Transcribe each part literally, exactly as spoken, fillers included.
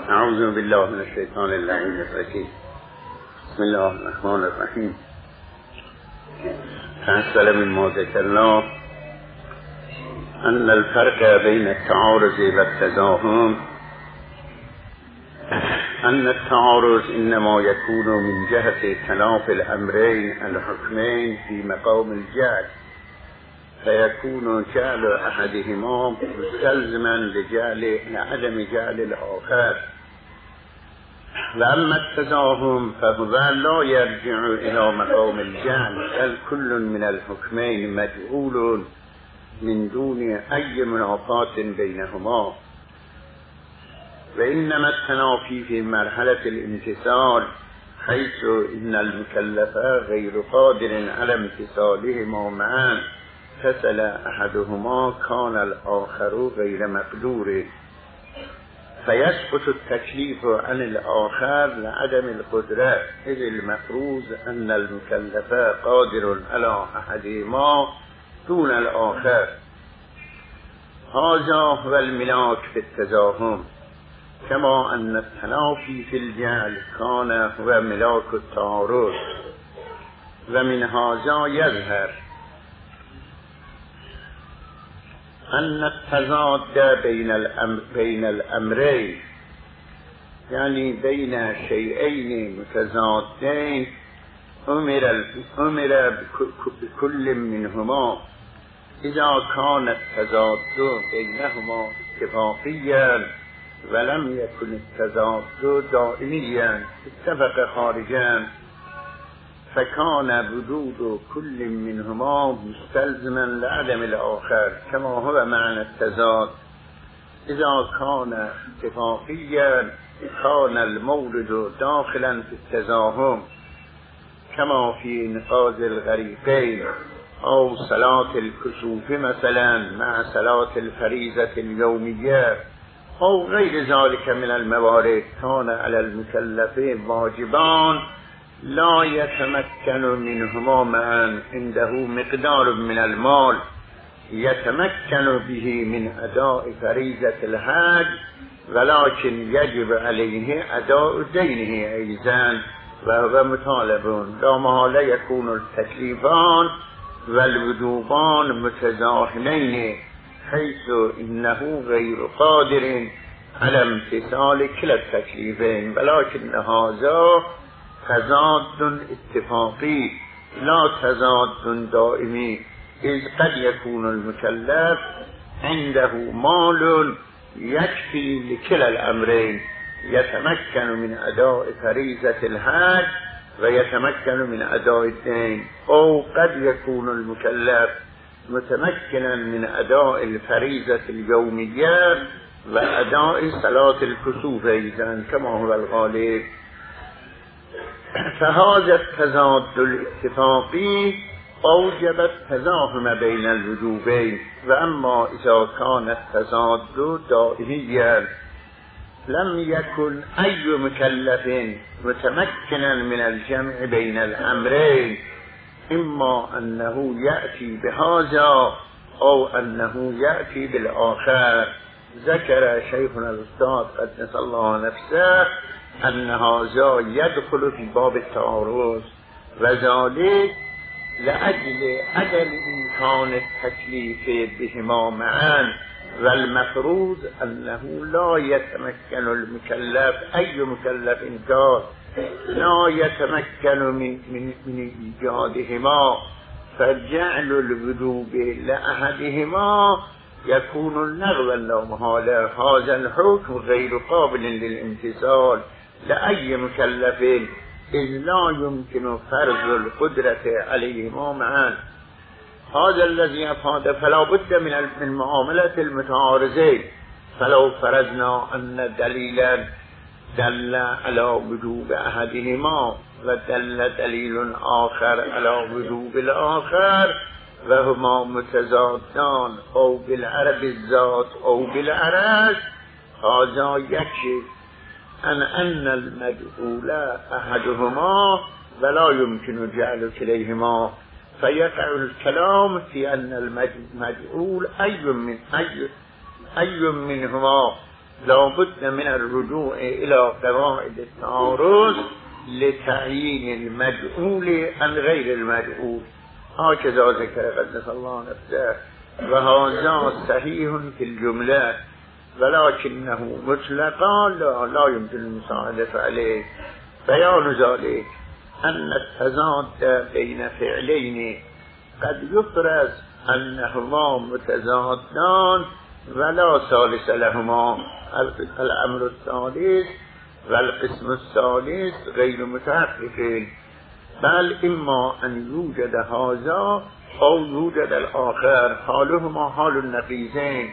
اعوذ بالله من الشیطان اللعین الرجیم. بسم الله الرحمن الرحیم. تنسل من ما ذکرنا ان الفرق بین التعارض و التزاحم ان التعارض انما يكون من جهة تنافي الامرين الحكمين في مقام الجعل، فيكون جعل احدهما مستلزما لجعل لعدم جعل الاخر. واما التزاحم فهو لا يرجع الى مقام الجعل، بل كل من الحكمين مجعول من دون اي منافاة بينهما. وإنما التنافي في مرحلة الامتثال، حيث إن المكلف غير قادر على امتثالهما معا، فصل أحدهما كان الآخر غير مقدور، فيسقط التكليف عن الآخر لعدم القدرة، إذ المفروض أن المكلف قادر على أحدهما دون الآخر. هذا هو الملاك في التزاحم، كما أن التنافي في الجعل كان هو ملاك التعارض. ومن هذا يظهر أن التضاد بين الأمر بين الأمرين، يعني بين شيئين متضادين، أمر أمر بكل منهما إذا كان التضاد بينهما اتفاقيا، ولم يكن التضاد دائميا اتفق خارجا، فكان وجود كل منهما مستلزما لعدم الآخر، كما هو معنى التضاد. إذا كان اتفاقيا كان المورد داخلا في التزاحم، كما في نقاض الغريقين أو صلاة الكسوف مثلا مع صلاة الفريضة اليومية أو غير ذلك من الموارد. كان على المكلف واجبان لا يتمكن منهما معا، عنده مقدار من المال يتمكن به من أداء فريضة الحج، ولكن يجب عليه أداء دينه أيضا، وهو مطالب. لا محالة يكون التكليفان والوجوبان متزاحمين، حيث إنه غير قادر على امتثال كلا التكليفين، ولكن هذا تضاد اتفاقي لا تضاد دائمي، إذ قد يكون المكلف عنده مال يكفي لكلا الأمرين، يتمكن من أداء فريضة الحج ويتمكن من أداء الدين، أو قد يكون المكلف متمكنا من أداء الفريضة اليومية وأداء صلاة الكسوف أيضا، كما هو الغالب. فهذا التضاد الاتفاقي أوجب التزاحم بين الوجوبين. وأما إذا كان التضاد دائميا لم يكن أي مكلف متمكنا من الجمع بين الأمرين، إما أنه يأتي بهذا أو أنه يأتي بالآخر. ذكر شيخنا الأستاذ قدس الله نفسه أن هذا يدخل في باب التعارض، وذلك لأجل عدم إمكان التكليف بهما معا، والمفروض أنه لا يتمكن المكلف أي مكلف كان لا يتمكن من, من, من إيجادهما، فجعل الوجوب لأحدهما يكون لغوا لا محالة. هذا الحكم غير قابل للامتثال لأي مكلف، إذ لا يمكن فرض القدرة عليهما معا. هذا الذي أفاد فلا بد من المعاملة المتعارضين. فلو فرضنا أن دليلا دل على وجوب أحدهما ودل دليل آخر على وجوب الآخر، وهما متضادان أو بالعرب الذات أو بالعرش، هذا يكشف عن أن المجعول أحدهما ولا يمكن جعل كليهما، فيقع الكلام في أن المجعول أي من أي, أي منهما لابد من الرجوع الى قواعد التعارض لتعیین المجعول عن غیر المجعول هكذا ذكر قدس الله نفسه وهذا صحيح في الجملة ولكنه مطلقا لا, لا يمكن المساعدة عليه. بيان ذلك أن التضاد بين فعلين قد يفرز أنهما متضادان ولا ثالث لهما. الأمر الثالث والقسم الثالث غير متحقق، بل إما أن يوجد هذا أو يوجد الآخر، حالهما حال النقيضين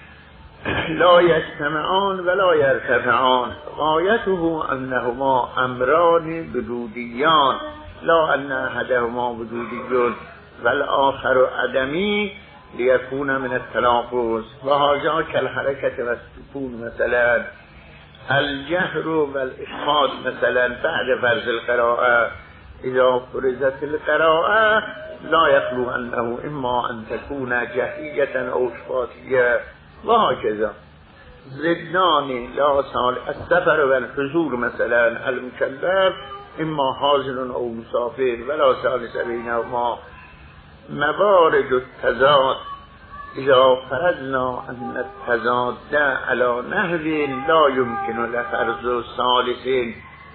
لا يجتمعان ولا يرتفعان. غايته أنهما أمران وجوديان لا أن أحدهما وجودي والآخر عدمي ليكون من التناقض. وهذا كالحركة والسكون مثلا، الجهر والإخفاض مثلا بعد فرض القراءة. إذا فرضت القراءة لا يخلو أنه إما أن تكون جهرية أو إخفاضية وهكذا. ضدان لا صالح، السفر والحضور مثلا، المكلف إما حاضر أو مسافر ولا ثالث بينهما. موارد التضاد إذا فرضنا أن التضاد على نحو لا يمكن لفرض ثالث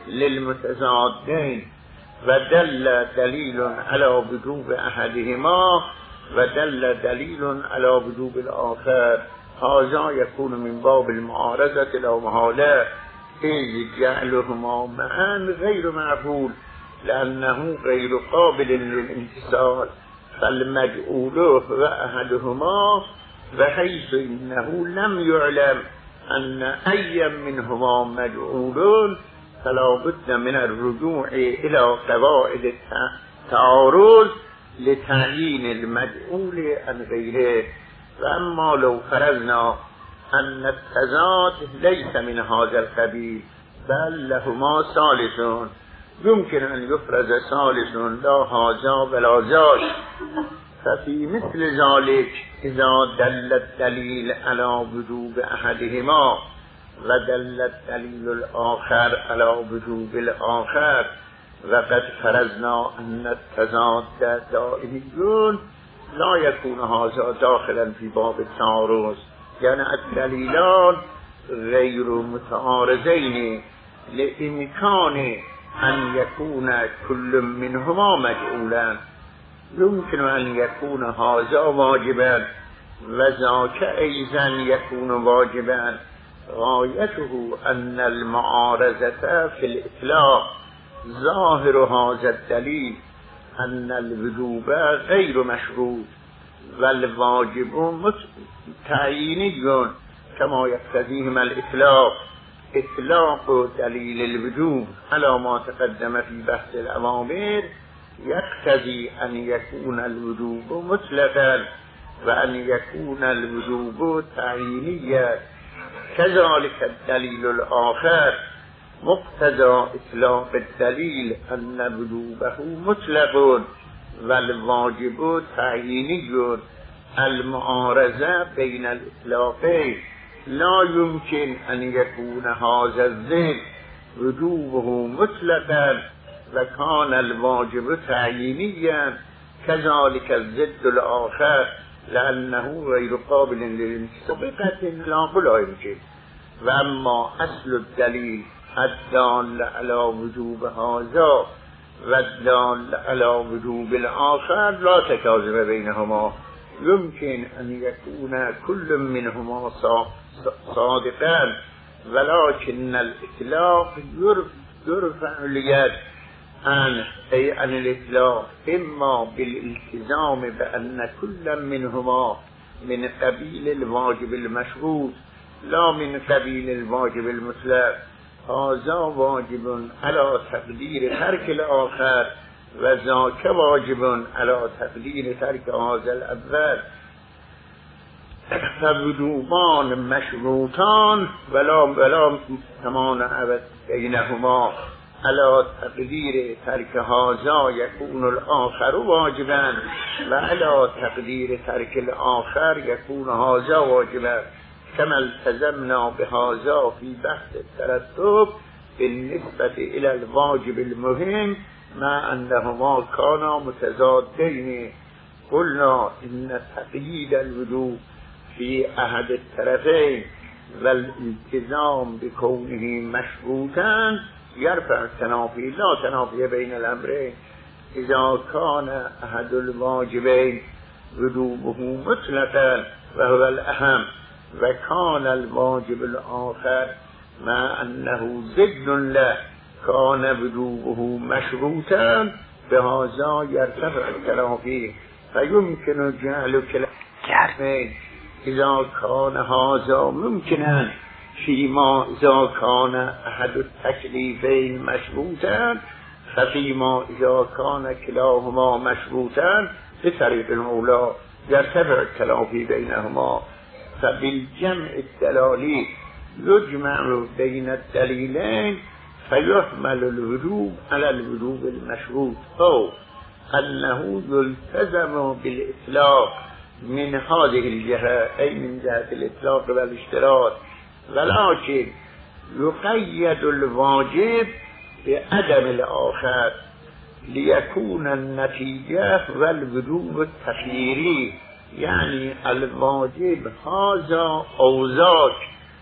للمتضادين ودل دليل على وجوب أحدهما ودل دليل على وجوب الآخر، هذا يكون من باب المعارضة لا محالة، إذ جعلهما معا غير معقول لأنه غير قابل للانفصال. فالمجعول هو أحدهما بحيث إنه لم يعلم أن أي منهما مجعول، فلا بد من الرجوع إلى قواعد التعارض لتعيين المجعول عن غيره. وأما لو فرضنا أن التضاد ليس من هذا القبيل بل لهما ثالث، يمكن أن يفرض ثالث لا هذا ولا ذاك. ففي مثل ذلك إذا دل الدليل على وجوب أحدهما ودل الدليل الآخر على وجوب الآخر وقد فرضنا أن التضاد دائمي لا يكون هذا داخلا في باب التعارض، يعني الدليلان غير متعارضين لإمكان أن يكون كل منهما مجعولا. يمكن أن يكون هذا واجبا وذاك أيضا يكون واجبا. غايته أن المعارضة في الإطلاق ظاهر هذا الدليل أن الوجوب غير مشروط والواجب تعييني كما يقتضيهما الإطلاق. إطلاق دليل الوجوب على ما تقدم في بحث الأوامر يقتضي أن يكون الوجوب مطلقا وأن يكون الوجوب تعيينيا. كذلك الدليل الآخر مقتضى إطلاق الدليل أن وجوبه مطلق والواجب تعييني. المعارضة بين الإطلاقين لا يمكن أن يكون هذا الذهن وجوبه مطلقا وكان الواجب تعيينيا، كذلك الضد الآخر لأنه غير قابل للانفصال لا يمكن. وأما أصل الدليل الدال على وجوب هذا والدال على وجوب الآخر لا تكاذب بينهما، يمكن أن يكون كل منهما صادقا، ولكن الإطلاق يرفع اليد عن أي عن الإطلاق إما بالالتزام بأن كل منهما من قبيل الواجب المشروط لا من قبيل الواجب المطلق. هذا واجب على تقدير ترك الآخر وذاك واجب على تقدير ترك هذا الأول. فوجوبان مشروطان ولا ولا تمانع بينهما على تقدير ترك هذا يكون الآخر واجبا وعلى تقدير ترك الآخر يكون هذا واجبا. كما التزمنا بهذا في بحث الترتب بالنسبة إلى الواجب المهم مع أنهما كانا متضادين. قلنا إن تقييد الوجوب في أحد الطرفين والالتزام بكونه مشروطا يرفع التنافي، لا تنافي بين الأمرين. إذا كان أحد الواجبين وجوبه مطلقا وهو الأهم، وكان الواجب الآخر مع أنه ضد له كان وجوبه مشروطا، بهذا يرتفع التنافي فيمكن جعل كلامين إذا كان هذا ممكنا فيما إذا كان أحد التكليفين مشروطا، ففيما إذا كان كلاهما مشروطا بطريق الأولى يرتفع التنافي بينهما. فبالجمع الدلالي يجمع بين الدليلين فيحمل الوجوب على الوجوب المشروط، أو أنه يلتزم بالإطلاق من هذه الجهة، أي من جهة الإطلاق والاشتراط، ولكن يقيد الواجب بعدم الآخر ليكون النتيجة والوجوب التخييري، يعني الواجب هذا أو ذاك،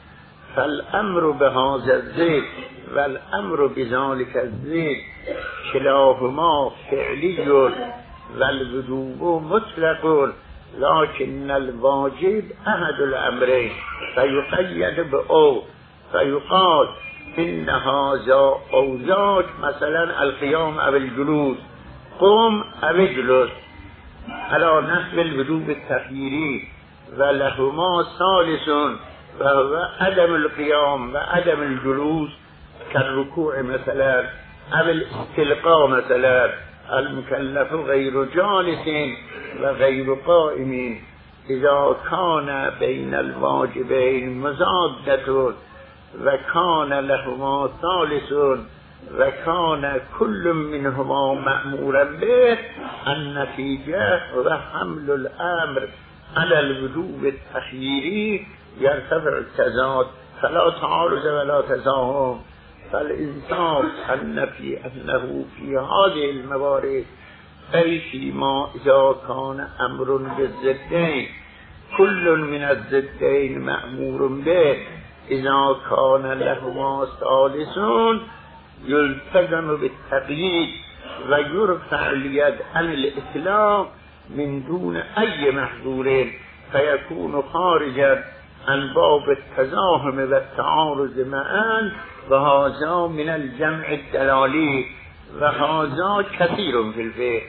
فالأمر بهذا الزيت والأمر بذلك الزيت كلاهما فعلي والوجوب مطلق، لكن الواجب أحد الأمرين فيقيد بأو، فيقال إن هذا أو ذاك، مثلا القيام أو الجلوس، قم أو اجلس، على نحو الوجوب التخييري، ولهما ثالث وهو عدم القيام وعدم الجلوس كالركوع مثلا أو الاستلقاء مثلا. المكلف غير جالس وغير قائم. إذا كان بين الواجبين مزادة وكان لهما ثالث وكان كل منهما مأمورا به، النتيجة وحمل الأمر على الوجوب التخييري يرتفع التضاد، فلا تعارض ولا تزاحم. فالإنصاف أن في أنه في هذه الموارد، أي فيما إذا كان أمر بالضدين كل من الضدين مأمور به، إذا كان لهما ثالثون يلتزم بالتقييد ويرفع اليد عن الإطلاق من دون أي محظور، فيكون خارجا عن باب التزاحم والتعارض معا، وهذا من الجمع الدلالي، وهذا كثير في الفقه.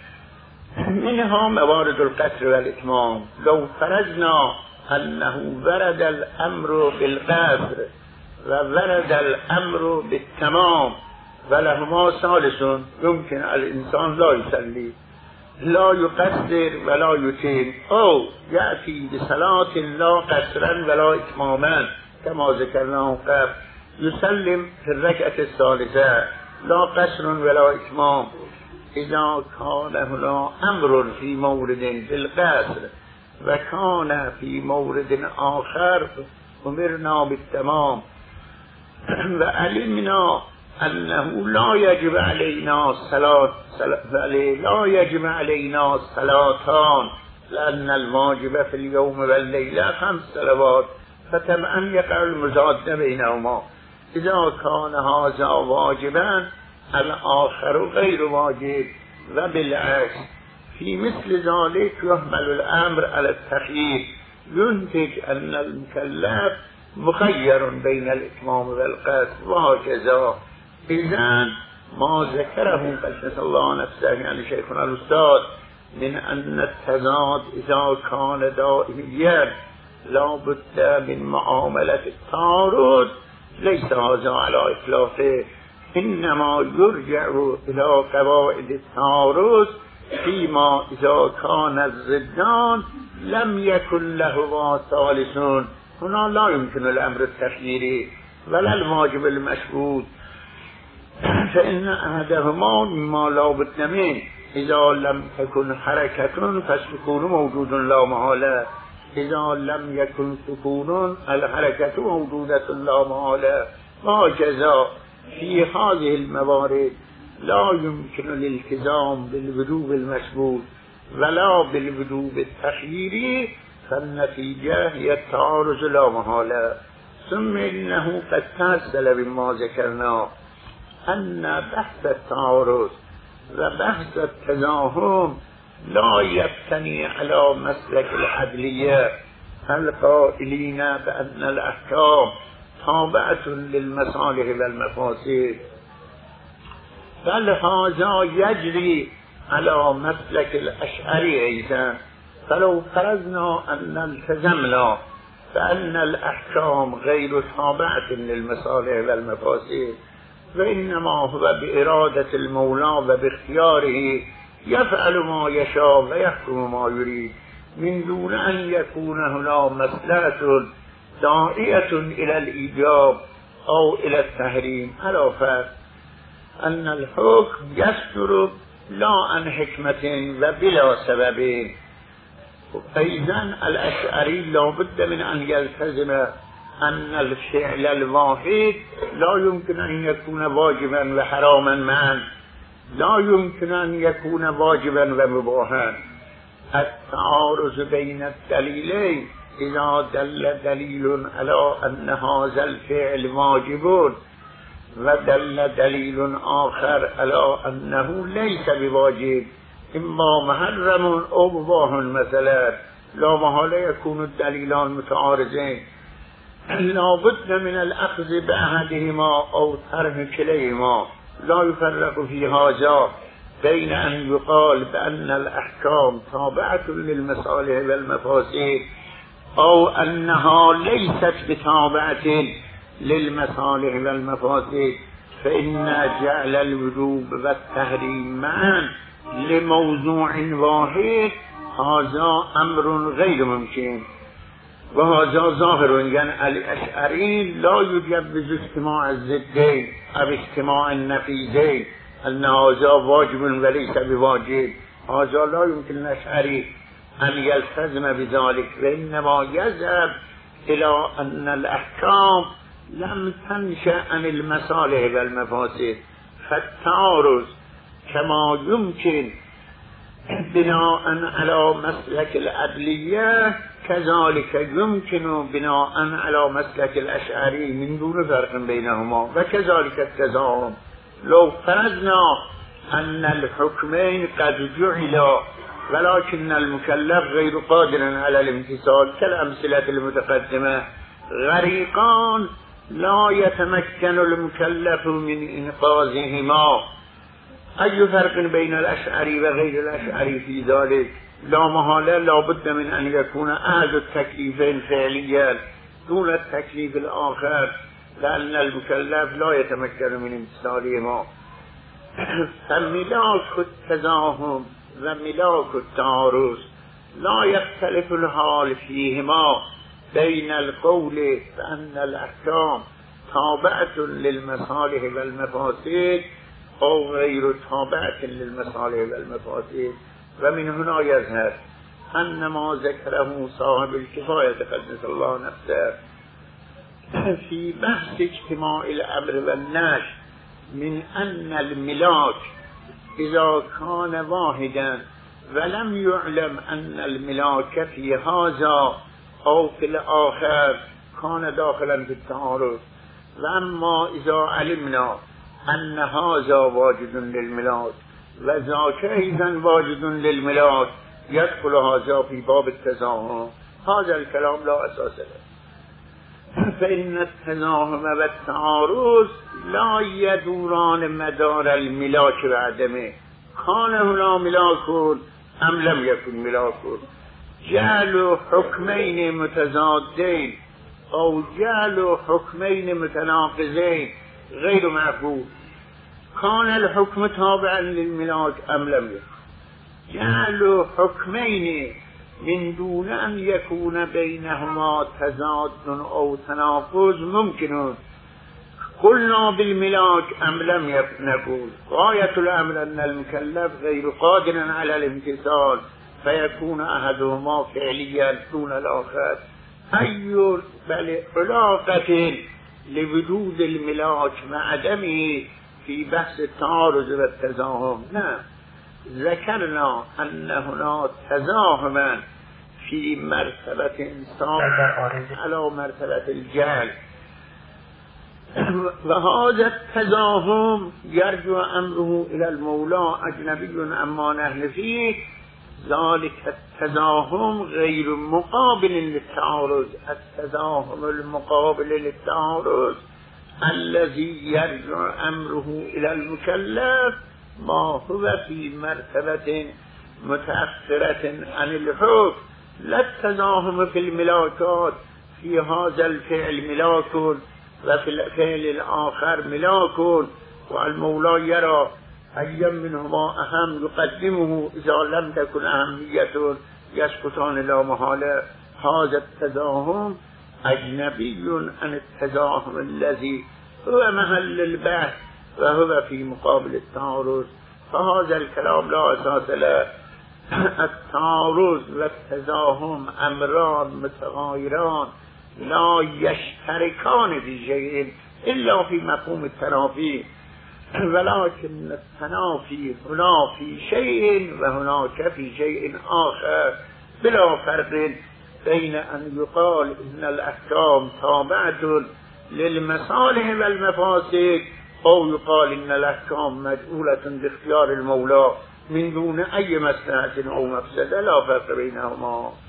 منها موارد القصر والإتمام. لو فرضنا أنه ورد الأمر بالقصر وورد الأمر بالتمام ولهما ثالث، يمكن الإنسان لا يصلي، لا يقصر ولا يتم، أو يأتي بصلاة لا قصرا ولا إتماما كما ذكرناه قبل، يسلم في الركعة الثالثة لا قصر ولا إتمام. إذا كان هنا أمر في مورد بالقصر وكان في مورد آخر أمرنا بالتمام، وعلمنا أنه لا يجب علينا الصلاة لا يجب علينا الصلاتان، لأن الواجب في اليوم والليلة خمس صلوات، فتبعا يقع المزاد بينهما. إذا كان هذا واجبا الآخر غير واجب، وبالعكس في مثل ذلك يحمل الأمر على التخيير، ينتج أن المكلف مخير بين الإتمام والقصر، وهكذا. إذن ما ذكره قدس الله نفسه يعني شيخنا الأستاذ من أن التضاد إذا كان دائميا لا بد من معاملة التعارض، ليس هذا على إطلاقه، إنما يرجع إلى قواعد التعارض فيما إذا كان الضدان لم يكن له ثالثون، هنا لا يمكن الأمر التخييري ولا الواجب المشروط، فإن أحدهما مما لا بد منه، إذا لم تكن حركة فالسكون موجود لا محالة، اذا لم يكن سکون الحرکت موجودة لا محالة وهكذا في هذه الموارد لا يمكن الالتزام بالوجوب المشروط ولا بالوجوب التخييري فالنتيجة هي التعارض لا محالة. ثم إنه قد تحصل بما ذكرنا أن بحث التعارض وبحث التزاحم لا يبتني على مسلك العدلية القائلين بأن الأحكام تابعة للمصالح والمفاسد، بل هذا يجري على مسلك الأشعري أيضا. فلو فرضنا أن نلتزمنا بأن الأحكام غير تابعة للمصالح والمفاسد وإنما هو بإرادة المولى وباختياره يفعل ما يشاء ويحكم ما يريد من دون أن يكون هنا مصلحة داعية إلى الإيجاب أو إلى التحريم، على فرض أن الحكم يصدر لا عن حكمة وبلا سبب. فإذن الأشعري لا بد من أن يلتزم أن الفعل الواحد لا يمكن أن يكون واجبا وحراما معا، لا يمكن أن يكون واجبا ومباحا. التعارض بين الدليلين إذا دل دليل على أن هذا الفعل واجب ودل دليل آخر على أنه ليس بواجب إما محرم أو مباح مثلا، لا محالة يكون الدليلان متعارضين، لا بد من الأخذ بأحدهما أو ترك كليهما. لا يفرق في هذا بين أن يقال بأن الأحكام تابعة للمصالح والمفاسد أو أنها ليست بتابعة للمصالح والمفاسد، فإن جعل الوجوب والتحريم معا لموضوع واحد هذا أمر غير ممكن وهذا ظاهر. يعني الأشعري لا يجوز اجتماع الضدين أو اجتماع النقيضين أن هذا واجب وليس بواجب، هذا لا يمكن الأشعري أن يلتزم بذلك، وإنما يذهب إلى أن الأحكام لم تنشأ عن المصالح والمفاسد، فالتعارض كما يمكن بناء على مسلك العدلية كذلك يمكن بناء على مسلك الأشعري من دون فرق بينهما. وكذلك التزاحم لو فرضنا أن الحكمين قد جعلا ولكن المكلف غير قادر على الامتثال كالأمثلة المتقدمة، غريقان لا يتمكن المكلف من إنقاذهما، أي فرق بين الأشعري وغير الأشعري في ذلك؟ لا محالة لا بد من أن يكون أحد التكليفين فعليا دون التكليف الآخر، لأن المكلف لا يتمكن من امتثالهما. فملاك التزاحم وملاك التعارض لا يختلف الحال فيهما بين القول بأن الأحكام تابعة للمصالح والمفاسد أو غير تابعة للمصالح والمفاسد. ومن هنا يظهر أن ما ذكره صاحب الكفاية قدس الله نفسه في بحث اجتماع الأمر والنهي من أن الملاك إذا كان واحدا ولم يعلم أن الملاك في هذا أو في الآخر كان داخلا في التعارض، وأما إذا علمنا أن هذا واجد للملاك وذاك أيضا واجد للملاك يدخل هذا في باب التزاحم، هذا الكلام لا أساس له. فإن التزاحم والتعارض لا يدوران مدار الملاك وعدمه، كان هنا ملاك أم لم يكن ملاك. جعل حكمين متضادين أو جعل حكمين متناقضين غير معقول. كان الحكم تابعا للملاك أم لم يكن؟ جعل حكمين من دون أن يكون بينهما تضاد أو تناقض ممكن. قلنا بالملاك أم لم نقول؟ غاية الأمر أن المكلف غير قادر على الامتثال فیکون احدهما فعلیا دون الاخر ای بل علاقة لوجود الملاک و عدمی فی بحث تعارض و تزاحم. نه، ذکرنا ان هناك تزاحما فی مرتبه انسان علی مرتبه الجهل و هذا التزاحم یرجع امره الى المولى اجنبی اما نحن فيه ذلك التزاحم غیر مقابل للتعارض. التزاحم المقابل للتعارض الذي يرجع امره الى المكلف ما هو في مرتبه متأخرة عن الحكم. لا التزاحم في الملاكات، في هذا الفعل ملاك وفي الفعل الآخر ملاك والمولى يرى أي منهما أهم يقدمه إذا لم تكن أهمية يسقطان لا محالة. هذا التزاحم أجنبي عن التزاحم الذي هو محل البحث وهو في مقابل التعارض. فهذا الكلام لا أساس له. التعارض والتزاحم أمران متغايران لا يشتركان في شيء إلا في مفهوم التنافي، ولكن التنافي هنا في شيء وهناك في شيء آخر بلا فرق بين أن يقال إن الأحكام تابعة للمصالح والمفاسد أو يقال إن الأحكام مجعولة باختيار المولى من دون أي مصلحة أو مفسدة لا فرق بينهما.